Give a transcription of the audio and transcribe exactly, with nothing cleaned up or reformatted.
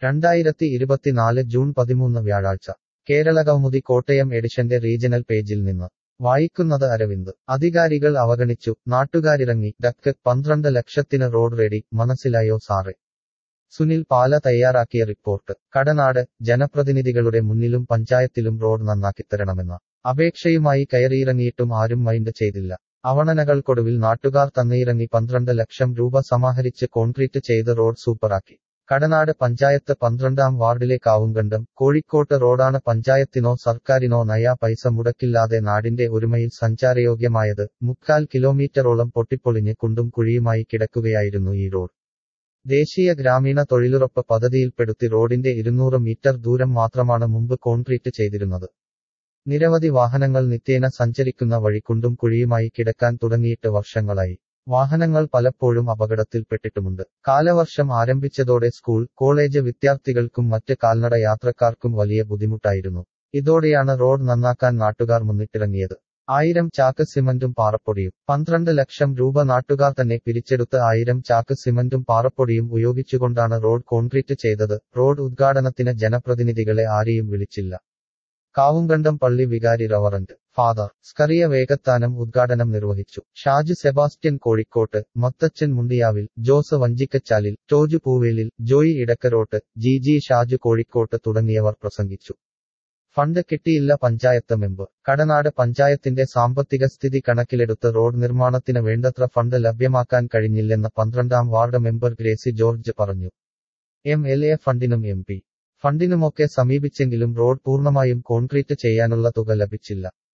രണ്ടായിരത്തി ഇരുപത്തിനാല് ജൂൺ പതിമൂന്ന് വ്യാഴാഴ്ച കേരളകൗമുദി കോട്ടയം എഡിഷന്റെ റീജണൽ പേജിൽ നിന്ന് വായിക്കുന്നത് അരവിന്ദ്. അധികാരികൾ അവഗണിച്ചു, നാട്ടുകാരിറങ്ങി. ഡക്ക് പന്ത്രണ്ട് ലക്ഷത്തിന് റോഡ് റെഡി, മനസ്സിലായോ സാറേ? സുനിൽ പാല തയ്യാറാക്കിയ റിപ്പോർട്ട്. കടനാട്. ജനപ്രതിനിധികളുടെ മുന്നിലും പഞ്ചായത്തിലും റോഡ് നന്നാക്കിത്തരണമെന്ന അപേക്ഷയുമായി കയറിയിറങ്ങിയിട്ടും ആരും മൈൻഡ് ചെയ്തില്ല. അവണനകൾക്കൊടുവിൽ നാട്ടുകാർ തന്നെയിറങ്ങി പന്ത്രണ്ട് ലക്ഷം രൂപ സമാഹരിച്ച് കോൺക്രീറ്റ് ചെയ്ത് റോഡ് സൂപ്പറാക്കി. കടനാട് പഞ്ചായത്ത് പന്ത്രണ്ടാം വാർഡിലെ കാവുംകണ്ടം കോഴിക്കോട്ട് റോഡാണ് പഞ്ചായത്തിനോ സർക്കാരിനോ നയാ പൈസ മുടക്കില്ലാതെ നാടിന്റെ ഒരുമയിൽ സഞ്ചാരയോഗ്യമായത്. മുക്കാൽ കിലോമീറ്ററോളം പൊട്ടിപ്പൊളിഞ്ഞ് കുണ്ടും കുഴിയുമായി കിടക്കുകയായിരുന്നു ഈ റോഡ്. ദേശീയ ഗ്രാമീണ തൊഴിലുറപ്പ് പദ്ധതിയിൽപ്പെടുത്തി റോഡിന്റെ ഇരുന്നൂറ് മീറ്റർ ദൂരം മാത്രമാണ് മുമ്പ് കോൺക്രീറ്റ് ചെയ്തിരുന്നത്. നിരവധി വാഹനങ്ങൾ നിത്യേന സഞ്ചരിക്കുന്ന വഴി കുണ്ടും കുഴിയുമായി കിടക്കാൻ തുടങ്ങിയിട്ട് വർഷങ്ങളായി. വാഹനങ്ങൾ പലപ്പോഴും അപകടത്തിൽപ്പെട്ടിട്ടുമുണ്ട്. കാലവർഷം ആരംഭിച്ചതോടെ സ്കൂൾ, കോളേജ് വിദ്യാർത്ഥികൾക്കും മറ്റ് കാൽനട യാത്രക്കാർക്കും വലിയ ബുദ്ധിമുട്ടായിരുന്നു. ഇതോടെയാണ് റോഡ് നന്നാക്കാൻ നാട്ടുകാർ മുന്നിട്ടിറങ്ങിയത്. ആയിരം ചാക്ക് സിമന്റും പാറപ്പൊടിയും. പന്ത്രണ്ട് ലക്ഷം രൂപ നാട്ടുകാർ തന്നെ പിരിച്ചെടുത്ത് ആയിരം ചാക്ക് സിമന്റും പാറപ്പൊടിയും ഉപയോഗിച്ചുകൊണ്ടാണ് റോഡ് കോൺക്രീറ്റ് ചെയ്തത്. റോഡ് ഉദ്ഘാടനത്തിന് ജനപ്രതിനിധികളെ ആരെയും വിളിച്ചില്ല. കാവുംകണ്ടം പള്ളി വികാരി റവറന്റ് ഫാദർ സ്കറിയ വേഗത്താനം ഉദ്ഘാടനം നിർവഹിച്ചു. ഷാജു സെബാസ്റ്റ്യൻ കോഴിക്കോട്ട്, മത്തച്ചൻ മുണ്ടിയാവിൽ, ജോസ് വഞ്ചിക്കച്ചാലിൽ, ടോജു പൂവേലിൽ, ജോയി ഇടക്കരോട്ട്, ജി ജി ഷാജു കോഴിക്കോട്ട് തുടങ്ങിയവർ പ്രസംഗിച്ചു. ഫണ്ട് കിട്ടിയില്ല പഞ്ചായത്ത് മെമ്പർ. കടനാട് പഞ്ചായത്തിന്റെ സാമ്പത്തിക സ്ഥിതി കണക്കിലെടുത്ത് റോഡ് നിർമ്മാണത്തിന് വേണ്ടത്ര ഫണ്ട് ലഭ്യമാക്കാൻ കഴിഞ്ഞില്ലെന്ന് പന്ത്രണ്ടാം വാർഡ് മെമ്പർ ഗ്രേസി ജോർജ് പറഞ്ഞു. എം എൽ എ ഫണ്ടിനും എം പി ഫണ്ടിനുമൊക്കെ സമീപിച്ചെങ്കിലും റോഡ് പൂർണ്ണമായും കോൺക്രീറ്റ് ചെയ്യാനുള്ള തുക ലഭിച്ചില്ല.